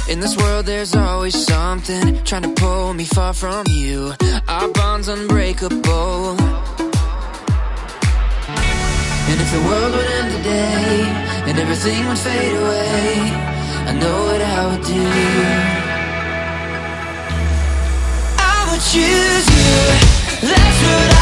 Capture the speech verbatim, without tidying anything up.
In this world there's always something trying to pull me far from you. Our bond's unbreakable. And if the world would end today and everything would fade away, I know what I would do. I would choose you, that's what I